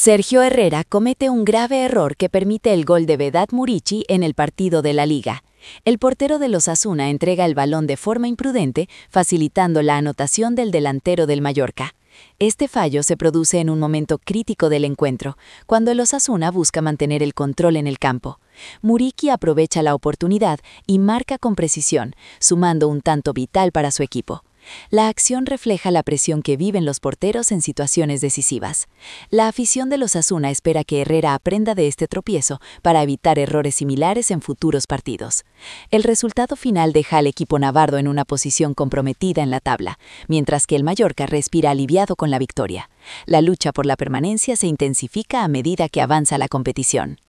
Sergio Herrera comete un grave error que permite el gol de Vedat Muriqi en el partido de la Liga. El portero del Osasuna entrega el balón de forma imprudente, facilitando la anotación del delantero del Mallorca. Este fallo se produce en un momento crítico del encuentro, cuando el Osasuna busca mantener el control en el campo. Muriqi aprovecha la oportunidad y marca con precisión, sumando un tanto vital para su equipo. La acción refleja la presión que viven los porteros en situaciones decisivas. La afición del Osasuna espera que Herrera aprenda de este tropiezo para evitar errores similares en futuros partidos. El resultado final deja al equipo navarro en una posición comprometida en la tabla, mientras que el Mallorca respira aliviado con la victoria. La lucha por la permanencia se intensifica a medida que avanza la competición.